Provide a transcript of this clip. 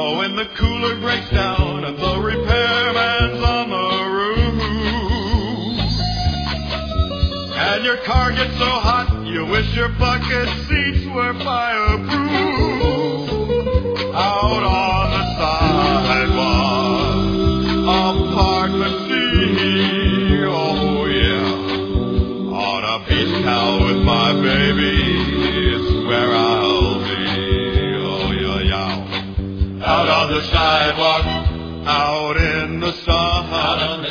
Oh, when the cooler breaks down and the repairman's on the roof, and your car gets so hot you wish your bucket seats were fireproof. Out on the sidewalk, apartment C, oh yeah. On a beach towel with my baby, it's where I'll be, oh yeah, yeah. Out on the sidewalk, out in the sun.